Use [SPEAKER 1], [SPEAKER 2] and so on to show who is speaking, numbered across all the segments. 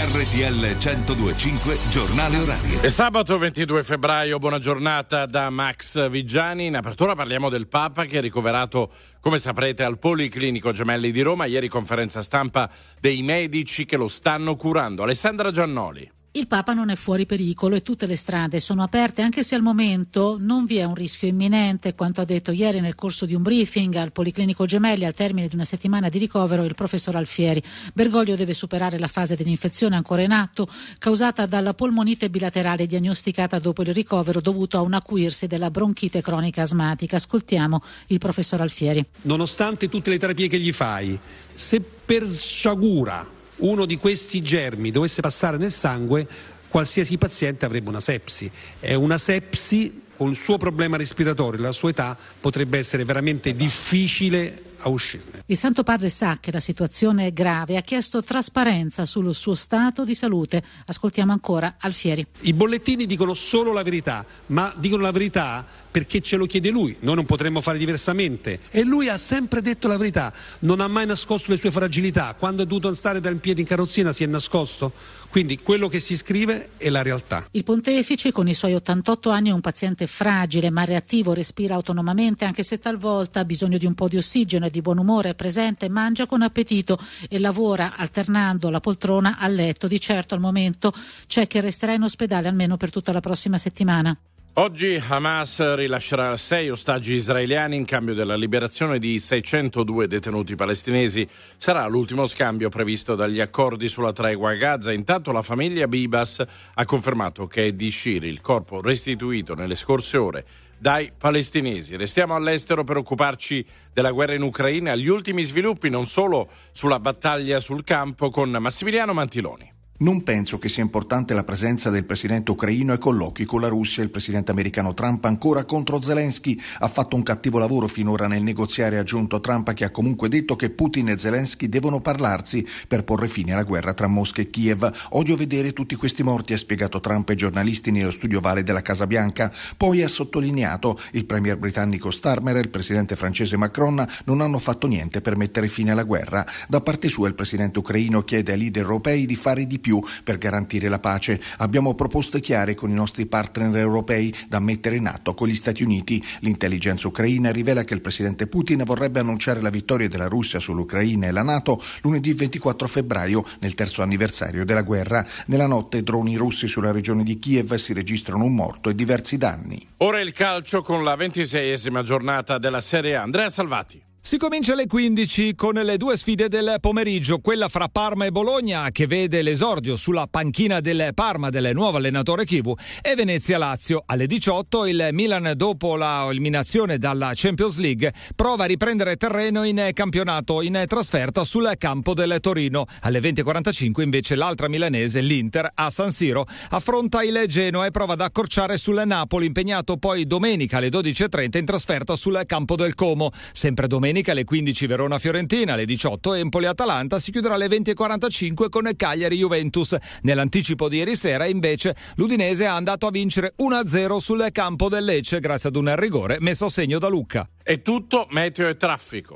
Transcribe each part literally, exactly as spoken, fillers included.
[SPEAKER 1] R T L centodue e cinque giornale orario.
[SPEAKER 2] È sabato ventidue febbraio, buona giornata da Max Vigiani. In apertura parliamo del Papa che è ricoverato, come saprete, al Policlinico Gemelli di Roma. Ieri conferenza stampa dei medici che lo stanno curando. Alessandra Giannoli.
[SPEAKER 3] Il Papa non è fuori pericolo e tutte le strade sono aperte, anche se al momento non vi è un rischio imminente, quanto ha detto ieri nel corso di un briefing al Policlinico Gemelli al termine di una settimana di ricovero il professor Alfieri. Bergoglio deve superare la fase dell'infezione ancora in atto, causata dalla polmonite bilaterale diagnosticata dopo il ricovero dovuto a un acuirsi della bronchite cronica asmatica. Ascoltiamo il professor Alfieri.
[SPEAKER 4] Nonostante tutte le terapie che gli fai, se per sciagura uno di questi germi dovesse passare nel sangue, qualsiasi paziente avrebbe una sepsi. È una sepsi con il suo problema respiratorio e la sua età potrebbe essere veramente difficile a uscirne.
[SPEAKER 3] Il Santo Padre sa che la situazione è grave e ha chiesto trasparenza sul suo stato di salute. Ascoltiamo ancora Alfieri.
[SPEAKER 4] I bollettini dicono solo la verità, ma dicono la verità perché ce lo chiede lui, noi non potremmo fare diversamente e lui ha sempre detto la verità, non ha mai nascosto le sue fragilità, quando è dovuto stare da in piedi in carrozzina si è nascosto, quindi quello che si scrive è la realtà.
[SPEAKER 3] Il pontefice con i suoi ottantotto anni è un paziente fragile ma reattivo, respira autonomamente anche se talvolta ha bisogno di un po' di ossigeno, è di buon umore, è presente, mangia con appetito e lavora alternando la poltrona al letto. Di certo al momento c'è che resterà in ospedale almeno per tutta la prossima settimana.
[SPEAKER 2] Oggi Hamas rilascerà sei ostaggi israeliani in cambio della liberazione di seicentodue detenuti palestinesi. Sarà l'ultimo scambio previsto dagli accordi sulla tregua a Gaza. Intanto la famiglia Bibas ha confermato che è di Shiri il corpo restituito nelle scorse ore dai palestinesi. Restiamo all'estero per occuparci della guerra in Ucraina, agli ultimi sviluppi non solo sulla battaglia sul campo con Massimiliano Mantiloni.
[SPEAKER 5] Non penso che sia importante la presenza del presidente ucraino ai colloqui con la Russia. Il presidente americano Trump ancora contro Zelensky ha fatto un cattivo lavoro finora nel negoziare, ha aggiunto Trump, che ha comunque detto che Putin e Zelensky devono parlarsi per porre fine alla guerra tra Mosca e Kiev. Odio vedere tutti questi morti, ha spiegato Trump ai giornalisti nello studio ovale della Casa Bianca. Poi ha sottolineato il premier britannico Starmer e il presidente francese Macron non hanno fatto niente per mettere fine alla guerra. Da parte sua il presidente ucraino chiede ai leader europei di fare di più per garantire la pace. Abbiamo proposte chiare con i nostri partner europei da mettere in atto con gli Stati Uniti. L'intelligenza ucraina rivela che il presidente Putin vorrebbe annunciare la vittoria della Russia sull'Ucraina e la NATO lunedì ventiquattro febbraio, nel terzo anniversario della guerra. Nella notte droni russi sulla regione di Kiev, si registrano un morto e diversi danni.
[SPEAKER 2] Ora il calcio con la ventiseiesima giornata della Serie A. Andrea Salvati.
[SPEAKER 6] Si comincia alle quindici con le due sfide del pomeriggio, quella fra Parma e Bologna che vede l'esordio sulla panchina del Parma del nuovo allenatore Chivu, e Venezia-Lazio. Alle diciotto il Milan, dopo la eliminazione dalla Champions League, prova a riprendere terreno in campionato in trasferta sul campo del Torino. Alle venti e quarantacinque invece l'altra milanese, l'Inter, a San Siro affronta il Genoa e prova ad accorciare sul Napoli, impegnato poi domenica alle dodici e trenta in trasferta sul campo del Como. Sempre domenica alle quindici Verona-Fiorentina, alle diciotto Empoli-Atalanta, si chiuderà alle venti e quarantacinque con Cagliari-Juventus. Nell'anticipo di ieri sera invece l'Udinese ha andato a vincere uno a zero sul campo del Lecce grazie ad un rigore messo a segno da Lucca.
[SPEAKER 2] È tutto, meteo e traffico.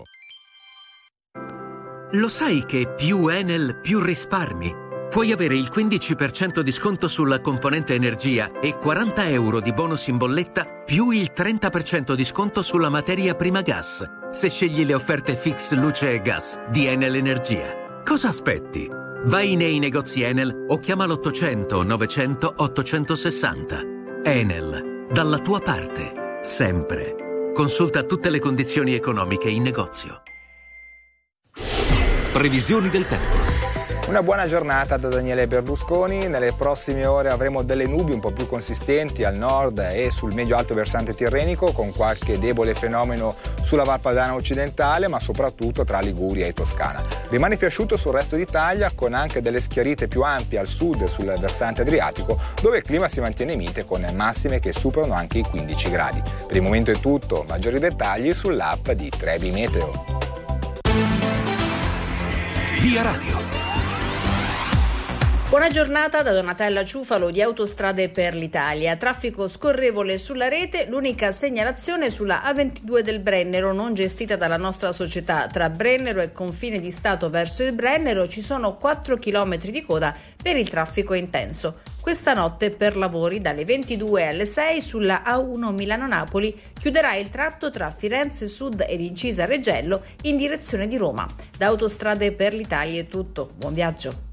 [SPEAKER 7] Lo sai che più Enel più risparmi? Puoi avere il quindici per cento di sconto sulla componente energia e quaranta euro di bonus in bolletta più il trenta per cento di sconto sulla materia prima gas se scegli le offerte fix luce e gas di Enel Energia. Cosa aspetti? Vai nei negozi Enel o chiama l'ottocento novecento ottocentosessanta. Enel, dalla tua parte, sempre. Consulta tutte le condizioni economiche in negozio.
[SPEAKER 1] Previsioni del tempo.
[SPEAKER 8] Una buona giornata da Daniele Berlusconi. Nelle prossime ore avremo delle nubi un po' più consistenti al nord e sul medio-alto versante tirrenico, con qualche debole fenomeno sulla Val Padana occidentale, ma soprattutto tra Liguria e Toscana. Rimane più asciutto sul resto d'Italia, con anche delle schiarite più ampie al sud e sul versante adriatico, dove il clima si mantiene mite con massime che superano anche i quindici gradi. Per il momento è tutto, maggiori dettagli sull'app di Trebi Meteo.
[SPEAKER 1] Via Radio.
[SPEAKER 9] Buona giornata da Donatella Ciufalo di Autostrade per l'Italia. Traffico scorrevole sulla rete, l'unica segnalazione sulla A ventidue del Brennero, non gestita dalla nostra società. Tra Brennero e confine di Stato verso il Brennero ci sono quattro chilometri di coda per il traffico intenso. Questa notte per lavori dalle ventidue alle sei sulla A uno Milano-Napoli chiuderà il tratto tra Firenze Sud ed Incisa Reggello in direzione di Roma. Da Autostrade per l'Italia è tutto. Buon viaggio.